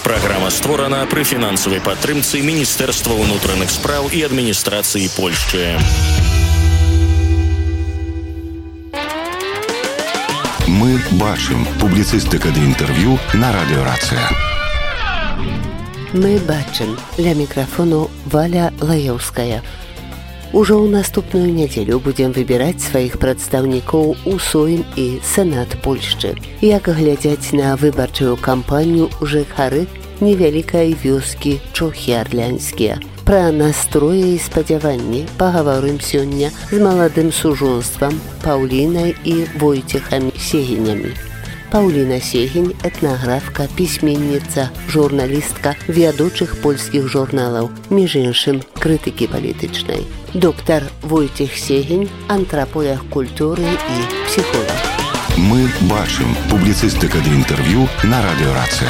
Праграма створана пры фінансавай падтрымцы Міністэрства ўнутраных спраў і адміністрацыі Польшчы. Мы бачым. Публіцыстыка ды інтэрв'ю на радыё Рацыя. Мы бачым. Ля мікрафону Валя Лаёўская. Ужо ў наступную нядзелю будзем выбіраць сваіх прадстаўнікоў у Сейм і Сенат Польшчы. Як глядзяць на выбарчую кампанію жыхары невялікай вёскі Чохі Арлянскія. Пра настроі і спадзяванні пагаворым сёння з маладым сужонствам Паўлінай і Войцехам Сегінямі. Паўліна Сегінь – этнаграфка, пісьменніца, журналістка вядучых польскіх журналаў, між іншым крытыкі палітычнай. Доктар Войцех Сегінь – антраполог культуры і псіхолог. Мы бачым. Публіцыстыка ды інтэрв'ю на радыё Рацыя.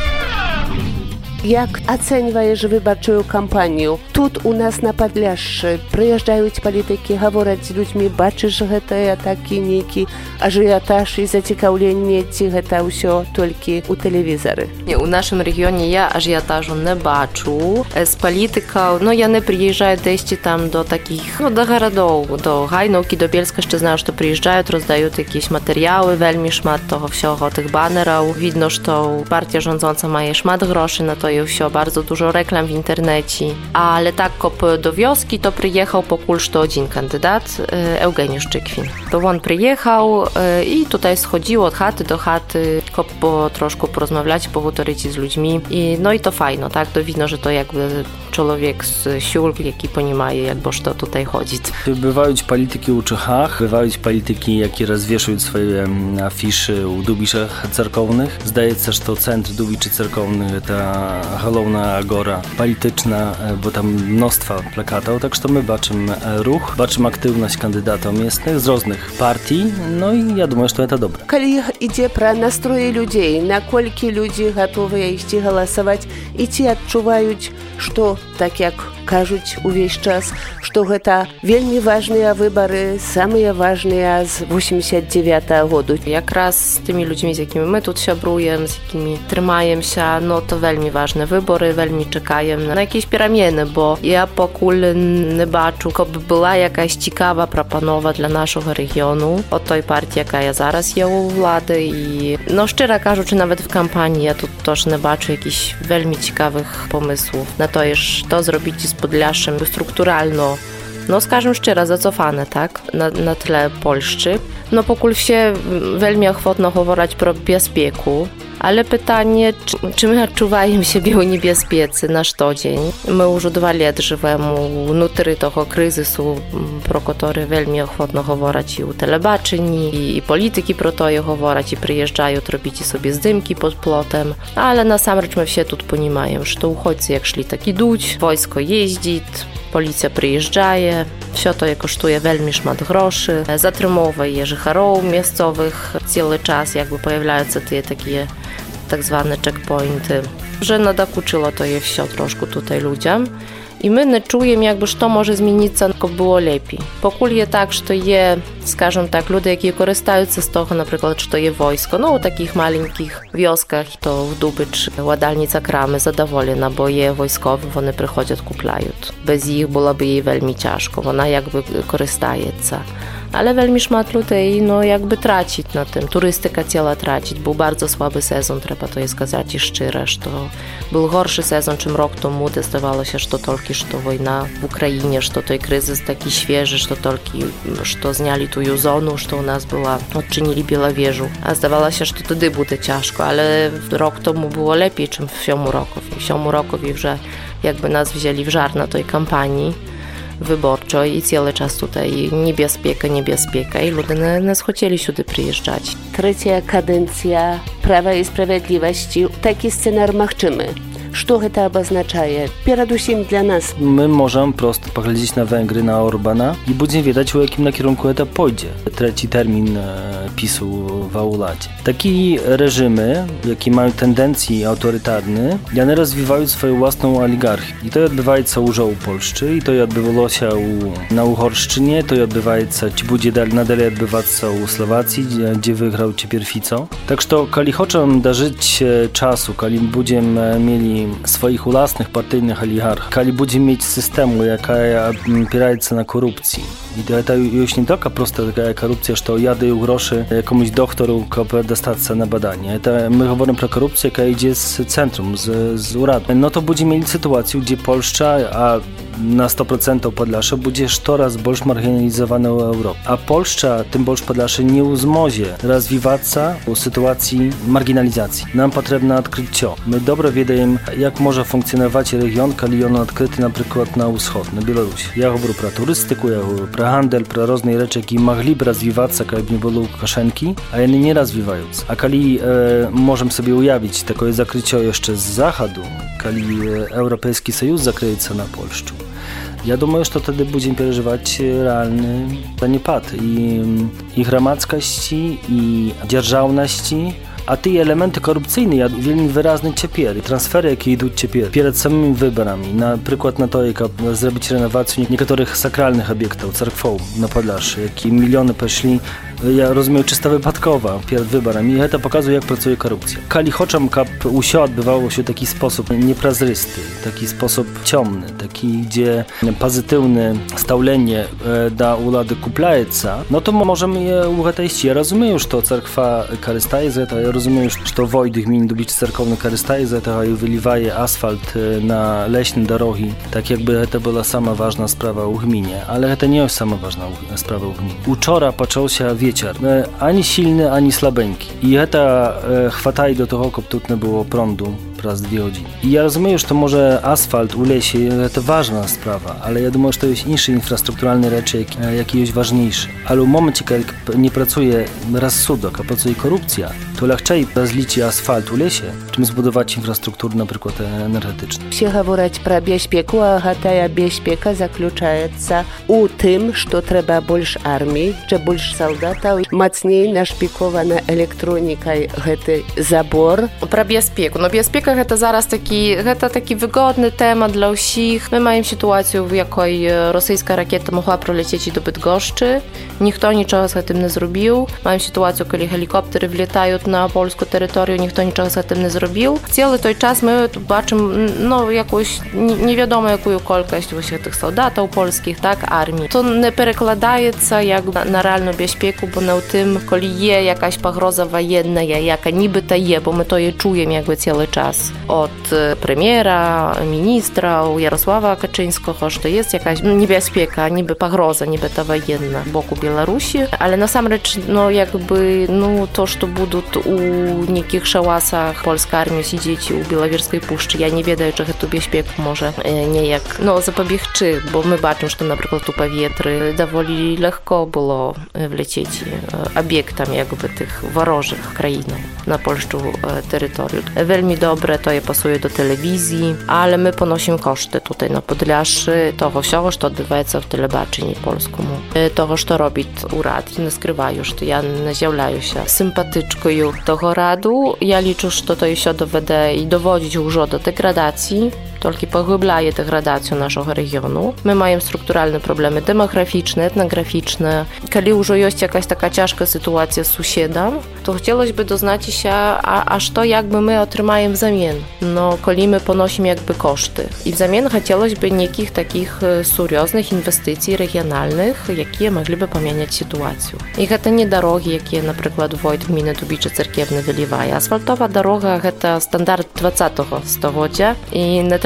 Як ацэньваеш выбарчую кампанію? Тут у нас на Падляшшы прыязджаюць палітыкі, гавораць з людзьмі, бачыш гэтае такі нейкі ажыятаж і зацікаўленне, ці гэта ўсё толькі ў тэлевізары? У нашым рэгіёне я ажыятажу не бачу. З палітыкаў, яны прыязджаюць дзесьці там до такіх, до гарадоў, до Гайнаўкі, до Бельска, ще знаю, што прыязджаюць, роздаюць якісь матэрыялы, вельмі шмат того всього, тых банераў. Відно, што партія rządząca мае шмат грошей на то, i все, bardzo dużo reklam w internecie. Ale tak do wioski to przyjechał pokój to jeden kandydat, Eugeniusz Czykwin. To on przyjechał i tutaj schodził od chaty do chaty, troszkę porozmawiać, pogotoryć z ludźmi. I to fajno, tak? To widno, że to jakby człowiek z sił, jaki poniemaje, jakby co tutaj chodzi. Bywają polityki u Czechach, bywają polityki, jakie rozwieszają swoje afisze u dubiszach cerkownych. Zdaje się, że to centrum dubiczy cerkownych to główna agora polityczna, bo tam mnóstwo plakatów, tak że my baczymy ruch, baczymy aktywność kandydatów miestnych z różnych partii, i ja думаю, że to dobre. Kiedy idzie про nastroje ludzi, na koliki ludzi gotowi iść głosować i ci odczuwają, że tak jak кажуць увесь час, што гэта вельмі важныя выбары, самыя важныя з 89-го году. Якраз з тымі людзьмі, з якімі мы тут сябруем, з якімі трымаемся, то вельмі важныя выборы, вельмі чакаем на якісь перамены, бо я пакуль не бачу, каб была якась цікава прапанова для нашага рэгіёну od той партії, яка зараз є у влади. І, щиро кажучи, навіть в кампанії я тут теж не бачу якісь вельмі цікавих помислів на те, що зробити з Podlaszczem strukturalno, скажем szczerze, zacofane, tak, na tle Polszczy. Pokul się veľmi ochotno говорить про безпеку, ale pytanie, czy my odczuwamy siebie u niebezpiecy na co dzień? My już 2 lata żyjemy внутри tego kryzysu, pro który veľmi ochotno говорить i u telebaczyni, i polityki pro to говорить, i przyjeżdżają robić sobie zdymki pod plotem, ale na sam rzecz my się tu ponimają, że to uchodźcy jak szli tak iduć, wojsko jeździ, policja przyjeżdżaje, все to kosztuje veľmi szmat groszy, zatrzymowuje żicharów miejscowych, cały czas jakby pojawiają się te takie tak zwane checkpointy, że nadokuczyło to je все troszkę tutaj ludziom. I my nie czujemy jakby, co może zmienić się, żeby było lepiej. Pokul je tak, że je, скажем tak, ludzie, які korzystаються z tego, na przykład, że je wojsko, u takich maleńkich wioskach, to w Dubycz, ładalnica Kramy zadowolona, bo je wojskowi, one przychodzą, kuplają. Bez ich byłoby jej veľmi ciężko, ona jakby korzystaється. Ale veľmi szmat ludzi, jakby tracić na tym. Turystyka chciała tracić. Był bardzo słaby sezon, trzeba to je сказать i szczerze, że był gorszy sezon, czym rok temu. Zdawało się, że tylko że wojna w Ukrainie, że to kryzys taki świeży, że że zniali tu zonu, że u nas była, odczynili Białowieżu. A zdawało się, że to wtedy będzie ciężko, ale rok temu było lepiej, czym w siómu rokowi, że jakby nas wzięli w żar na tej kampanii wyborczej i cały czas tutaj niebezpieka i ludzie nie chcieli сюди przyjeżdżać. Trzecia kadencja Prawa i Sprawiedliwości, taki scenar machczymy, Что это обозначает? Передусім для нас. My możemy prosto poglądać na Węgry, na Orbana i będziemy wiedzieć, w jakim kierunku to pójdzie. Trzeci termin PiS-u w Aulacie. Takie reżimy, jakie mają tendencje autorytarne, one rozwijają swoją własną oligarchię. I to odbywa się już u Polski, i to odbywało się na Uhorszczynie, to odbywa się, czy będzie nadal odbywać się u Słowacji, gdzie wygrał teraz Fico. Tak, że jeśli chcemy dożyć czasu, jeśli będziemy mieli swoich własnych partyjnych oligarchów, jeśli będziemy mieć systemu, jaka opiera się na korupcji. I to już nie taka prosta korupcja, że ja daję groszy jakiemuś doktorowi, żeby dostać się na badanie. My mówimy pro korupcję, jaka idzie z centrum, z uradu. No to będziemy mieli sytuację, gdzie Polska, a na 100% Podlasie będzie coraz bardziej marginalizowana w Europie. A Polska, tym bardziej Podlasie, nie uzmozie rozwijać się w sytuacji marginalizacji. Nam potrzebne odkrycie. My dobrze wiemy, jak może funkcjonować region, kiedy on odkryty na przykład na wschód, na Białorusi. Ja mówię pro turystyku, ja mówię pro handel, pro różne rzeczy, które mogliby rozwijać się, gdyby nie było Łukaszenki, a one nie rozwijają się. A kiedy możemy sobie ujawić takie zakrycie jeszcze z zachodu, kiedy Europejski Sojusz zakryje się na Polsce, ja думаю, że wtedy będziemy przeżywać realny zaniepad i gramadzkości, i dzierżawności. A te elementy korupcyjne ja wielmi wyraźnie ciepieli. Transfery, jakie idą teraz przed samymi wyborami, na przykład na to, jak zrobić renowację niektórych sakralnych obiektów, cerkwow na Podlasie, jakie miliony poszli, ja rozumiem, czysto wypadkowa przed wyborami. I to pokazuje, jak pracuje korupcja. Kali chcemy, żeby usie odbywało się w taki sposób nieprozrysty, taki sposób ciemny, taki, gdzie pozytywne stawlenie do władzy kuplaje się, no to możemy je ugatać. Ja rozumiem, że to cerkwa korzystaje z tego, ja rozumiem, że Wojt gminy Dubice Cerkowne korzystaje z tego i wyliwaje asfalt na leśne drogi, tak jakby to była sama ważna sprawa u gminie, ale to nie jest sama ważna sprawa u gminie. Wczoraj począł się wieczór, ani silny, ani słabeńki. I to chwataje do tego, żeby tu nie było prądu raz 2 godziny. I ja rozumiem, że to może asfalt u lesie to ważna sprawa, ale ja думаю, że to jest inne infrastrukturalne rzeczy, jakie jest ważniejsze. Ale w momencie, kiedy nie pracuje rozsudek, a pracuje korupcja, to łatwiej rozliczyć asfalt u lesie, czym zbudować infrastrukturę, na przykład energetyczną. Все говорить про безпеку, а гэтая бяспека заключаецца у тым, што трэба больш армій, чи больш салдатаў, мацней нашпікована электронікай гэты забор. Про безпеку. Но безпека гэта зараз такі выгодны тэма для ўсіх. Мы маем сітуацыю, в якой расійская ракета могла пролетець і до Бydgoszczy. Ніхто нічого з гэтым не зробіў. Маем сітуацыю, калі гелікоптери влітають на польську територію, ніхто нічого з гэтым не зробіў. Цілий той час ми бачимо, якусь невідомо яку кількість гэтых солдатів польських, так, армії. То не перекладається як на реальну безпеку, бо на тим, коли є якась погроза воєнна, яка нібито є, бо ми то її чуємо якби цілий час від прем'єра, міністра Jarosława Kaczyńskiego, що є якась небезпека, ніби погроза, нібито воєнна боку Білорусі, але насамрэч, якби, то, що будуть у niekich szałasach polska armia siedzieć u Białowieskiej Puszczy. Ja nie wiem, czy tę bezpiekę może niejak zapobiegczy, bo my baczymy, że na przykład tu powietry dowoli lekko było wlecieć obiektam jakby tych worożych krainów na polską terytorium. Veľmi dobre to je pasuje do telewizji, ale my ponosimy koszty tutaj na Podlasie того всього, що відбувається в телебаченні польському. Того, що робить уряд. Не скриваю, що я не з'являюся симпатичкою того раду. Ja liczę, że to jeszcze dowede i dowodzić już do degradacji, tylko pogłębia degradację naszego regionu. My mamy strukturalne problemy demograficzne, etnograficzne. Kiedy już jest jakaś taka ciężka sytuacja z sąsiadem, to chcielibyśmy doznać się, a co jakby my otrzymamy w zamian. Kiedy my ponosimy jakby koszty. I w zamian chcielibyśmy niekich takich serioznych inwestycji regionalnych, jakie mogliby pomieniać sytuację. I to nie drogi, jakie na przykład Wojt gminy Dubice Cerkiewne wyliwaje. Asfaltowa droga to standard 20 stulecia i nie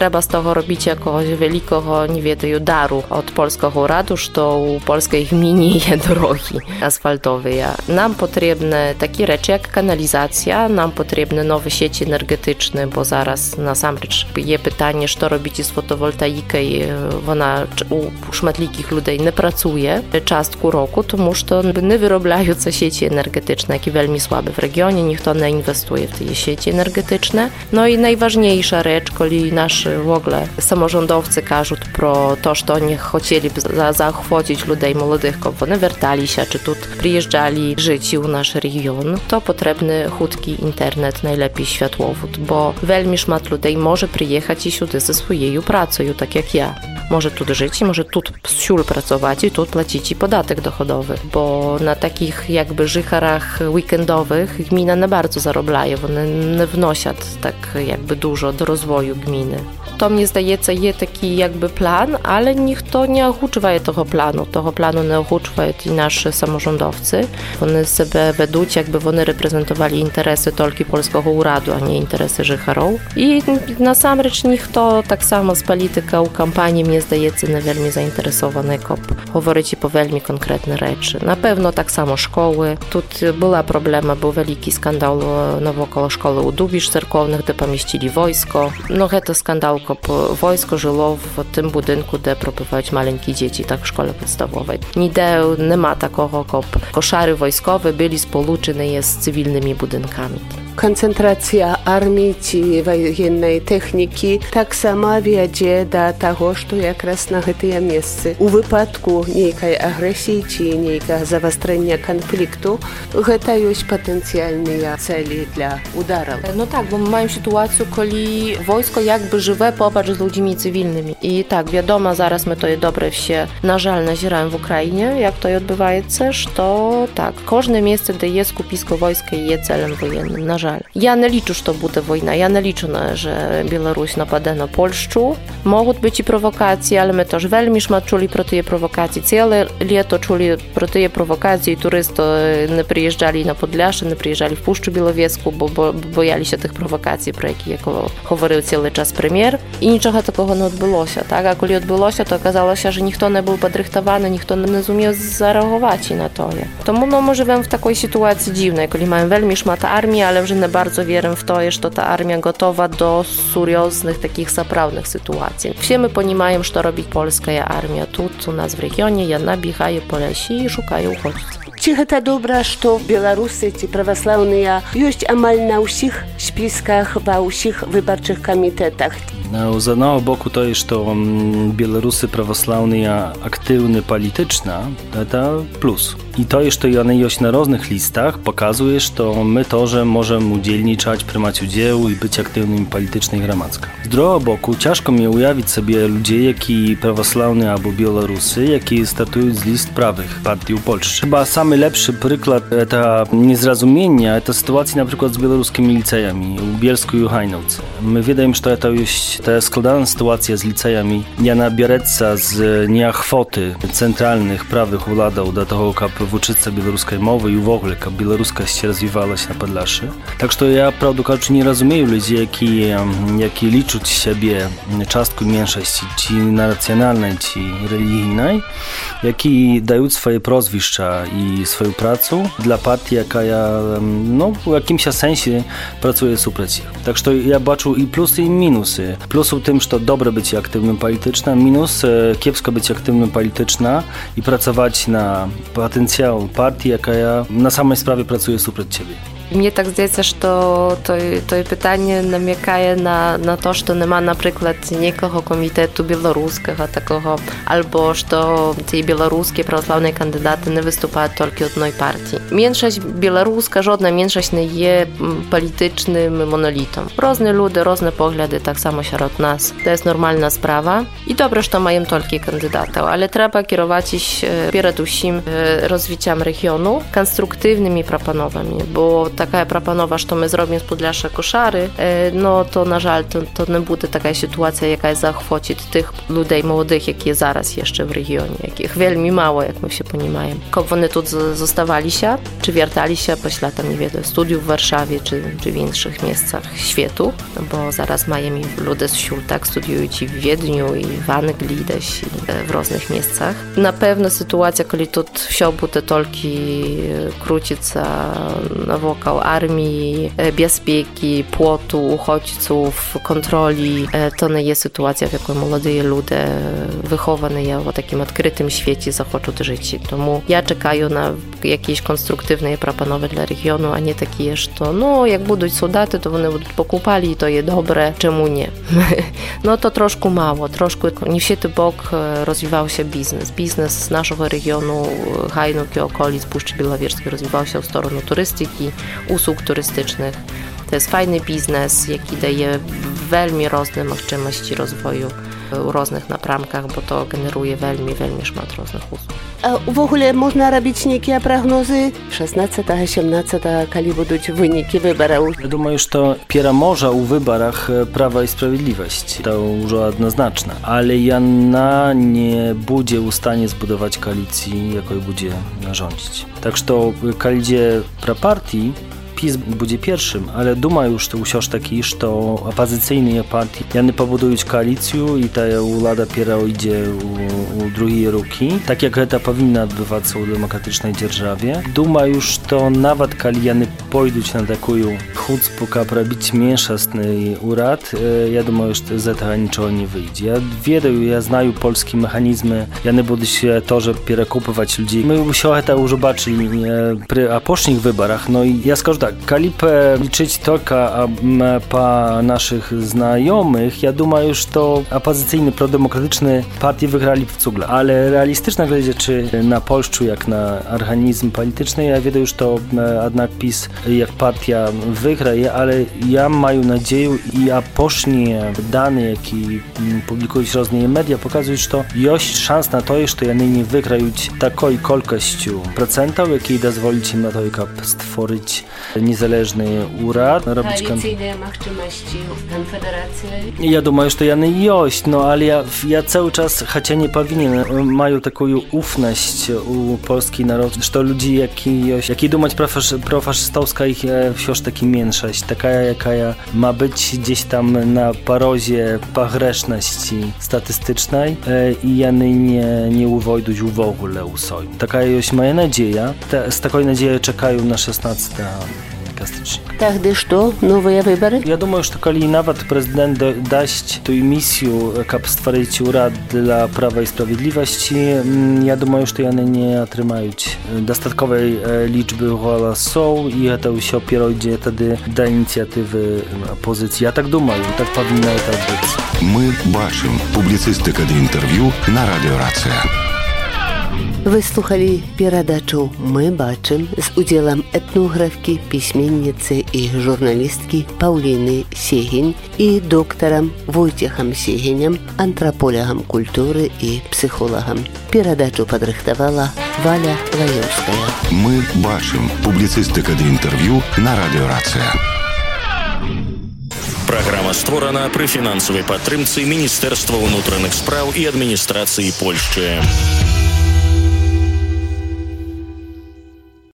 треба з того робити якогось великого, не ведаю, дару від польського уряду, що у польській гміні є дороги асфальтові. Нам потрібні такі речі, як каналізація, нам потрібні нові сіті енергетичні, бо зараз насамперед є питання, що робити з фотовольтаїкою, вона у шматликих людей не працює частку року, тому що не виробляються сіті енергетичні, які вельми słabe w regionie, ніхто не інвестує в ті сіті енергетичні. No i najważniejsza rzecz, kiedy nasi w ogóle samorządowcy кажуть про to, że oni chcieliby zachwycić ludzi młodych, żeby oni wracali się, czy tu przyjeżdżali żyć u nasz region, to potrzebny chudki internet, najlepiej światłowód, bo veľmi szmat ludzi może przyjechać i сюди ze swoją pracą, tak jak ja. Może tu żyć, może tu siul pracować i tu płacić podatek dochodowy, bo na takich jakby życharach weekendowych gmina nie bardzo zaroblaje, one nie wnoszą tak jakby dużo do rozwoju gminy. To mnie zdaється, є такий якби план, але ніхто не ogłusza того плану. Того плану не ogłuszają i nasi samorządowcy. Вони себе ведуть, якби вони reprezentowali interesy тільки польського уряду, а не interesy życharów. I насамрэч ніхто так само з політика у кампанії, мені здається, не вельми заінтересований, щоб говорити по вельми конкретні речі. Напевно, так само школи. Тут була проблема, був великий скандал навколо школи у Дубіж церковних, де помістили wojsko. No, to skandal, щоб wojsko żyło w tym budynku, gdzie przebywają maleńkie dzieci, tak w szkole podstawowej. Nigdzie nie ma takiego, żeby koszary wojskowe byli spoluczone z cywilnymi budynkami. Koncentracja armii czy wojennej techniki tak sama wiedzie do tego, że jakraz na tym miejscu u wypadku niejkiej agresji czy niejkiego zaostrzenia konfliktu to jest potencjalne cele dla udarów. No tak, bo my mamy sytuację, kiedy wojsko jakby żywe popatrz z ludźmi cywilnymi. I tak, wiadomo, zaraz my to je dobre się, na żal, nazieramy w Ukrainie, jak to odbywa się, to tak, każde miejsce, gdzie jest skupisko wojska, jest celem wojennym, na żal. Ja nie liczę, że to będzie wojna, ja nie liczę, że Białoruś napada na Polskę. Mogą być i prowokacje, ale my też veľmi szmat czuli pro te prowokacje. Całe lato czuli pro te prowokacje i turyści nie przyjeżdżali na Podlasie, nie przyjeżdżali w Puszczu Białowiesku, bo bojali się tych prowokacji, pro jakich mówił cały czas premier. I niczego takiego nie odbyło się, tak? A kiedy odbyło się, to okazało się, że nikt nie był podrychtowany, nikt nie umiał zareagować na to. Тому my żyjemy w takiej sytuacji dziwnej, kiedy mamy veľmi szmat armii, ale że nie bardzo wierzę w to, że ta armia gotowa do serioznych, takich zaprawnych sytuacji. Wszyscy понимаем, что robi polska armia. Тут у нас в regionie, jedna biegaje po lesie i szukają uchodźców. Czy to dobra, że Białorusy, ci prawosławni, jest amal na wszystkich spiskach, we wszystkich wyborczych komitetach? Z jednego boku to jest, że Białorusy prawosławni aktywni polityczna, to plus. I to jest, że one jest na różnych listach, pokazuje, że my też możemy udzielniczać, prymat udziału i być aktywnymi politycznie i gramadzko. Z drugiego boku ciężko mi ujawić sobie ludzi, jaki prawosławni albo Białorusy, jaki startują z list prawych partii u Polski. Chyba samy lepszy przykład to niezrozumienia, to sytuacja na przykład z białoruskimi licejami u Bielsku i u Hajnowce. My wiemy, że to jest składana sytuacja z licejami. Jana Biareca z nieachwoty centralnych prawych władów do tego, żeby uczyć białoruskiej mowy i w ogóle, żeby białoruska się rozwijała się na Podlasie. Tak, że ja prawdę кажучи nie rozumiem ludzi, jaki liczą siebie cząstką mniejszości, czy nacjonalnej, czy religijnej, jaki dają swoje prozwiszcza i swoją pracę dla partii, jaka w jakimś sensie pracuje suprać ich. Tak, że ja baczę i plusy, i minusy. Plus w tym, że to dobre być aktywnym polityczna, minus kiepsko być aktywnym polityczna i pracować na potencjał partii, jaka na samej sprawie pracuje suprać ciebie. Mnie tak zdaється, що to pytanie namykaje na to, że nie ma na przykład niekogo komitetu białoruskiego takiego, albo że te białoruskie prawosławne kandydaty nie występują tylko od jednej partii. Mniejszość białoruska, żadna mniejszość nie jest politycznym monolitem. Różne ludzie, różne poglądy, tak samo wśród nas. To jest normalna sprawa i dobrze, że mają tylko kandydatów, ale trzeba kierować się przede wszystkim rozwiciem regionu konstruktywnymi proponowami, bo така прапанова, што мы зробім з Подляшша кошари, но то, на жаль, то не буде така ситуація, яка захватить тих людей молодих, які зараз є ще в регіоні, яких вельми мало, як ми всі розуміємо. Коб вони тут зоставалися, чи верталися після, там, не ведаю, студію в Варшаві, чи в інших місцях світу, бо зараз маємо люди з Сюл, так, студіюють і в Відню, і в Англії десь, в різних місцях. Напевно, ситуація, коли тут все буде тільки крутиться навокал армії, безпеки, płotu, uchodźców, kontroli, to nie jest sytuacja, w jakiej młode ludzie wychowane w takim odkrytym świecie zachodzą żyć. Tomu ja czekaję na jakieś konstruktywne proponowy dla regionu, a nie takie, że no, jak będą soldaty, to one będą pokupali i to jest dobre, czemu nie? No to troszkę mało, troszkę nie w sieci bok rozwijał się biznes. Biznes z naszego regionu, Hajnuk i okolic Puszczy Białowieżskiej rozwijał się w stronę turystyki, usług turystycznych. To jest fajny biznes, jaki daje veľmi różne możliwości rozwoju w różnych napramkach, bo to generuje veľmi szmat różnych usług. A w ogóle można robić niekie prognozy 16-17, kiedy będą wyniki wyborów? Ja думаю, что пераможа у выборах Prawa i Sprawiedliwość. To już jednoznaczne. Ale Jana nie będzie w stanie zbudować koalicji, jakiej będzie rządzić. Tak, że koalicja prapartii PiS będzie pierwszym, ale duma już to usiąść taki, że opozycyjne partie jany pobudują koalicję i ta władza piera idzie u drugiej ruki, tak jak to powinno odbywać się w demokratycznej dzierżawie. Duma już to nawet kiedy jany pójdą na taką chucpu, aby robić mniejszościny urad, ja думаю, że z tego niczego nie wyjdzie. Ja znaję polskie mechanizmy, jany będą się też przekupywać ludzi. My już to już zobaczyli przy poprzednich wyborach, no i ja skажу tak, Kalipę liczyć tylko po naszych znajomych, ja думаю, że to opozycyjne, prodemokratyczne partie wygrali w cugle. Ale realistyczna glede, czy na Polsce, jak na organizm polityczny, ja wiem, że to jednak PiS jak partia wygra, ale ja mam nadzieję i poprzednie dane, jakie publikują różne media, pokazują, że to jest szans na to, że oni nie wygrają takiej ilością procentów, jakiej dozwolić im na to, aby stworzyć niezależny urad. Koalicyjne możliwości w Konfederacji? Ja думаю, że jany jest, no ale ja cały czas, chociaż nie powinien, mają taką ufność u polskiej narod, że to ludzi, jaki думать про faszystowska ich wciąż taki mniejszość, taka jaka ma być gdzieś tam na parozie pogrzeszności statystycznej i jany nie uwojduć w ogóle u soju. Taka jest moja nadzieja. Z takiej nadziei czekają na 16 stycznia. Тогда что? Новые выборы? Ja думаю, że kiedy nawet prezydent daść tę misję, aby stworzyć urad dla Prawa i Sprawiedliwości, ja думаю, że one nie otrzymają dostatkowej liczby głosów i to się opieruje wtedy do inicjatywy opozycji. Ja tak думаю, tak powinno to być. Мы бачым. Публіцыстыка ды інтэрв'ю на радыёрацыя. Вы слухали перадачу «Мы бачым» з удзелам этнографкі, пісьменніцы і журналісткі Паўліны Сегень і доктарам Войцехам Сегенем, антраполягам культуры і псіхолагам. Перадачу падрыхтавала Валя Лаёўская. Мы бачым. Публіцыстыка ды інтэрв'ю на радыёрацыя. Праграма створана пры фінансавай падтрымцы Міністэрства ўнутраных спраў і адміністрацыі Польшчы.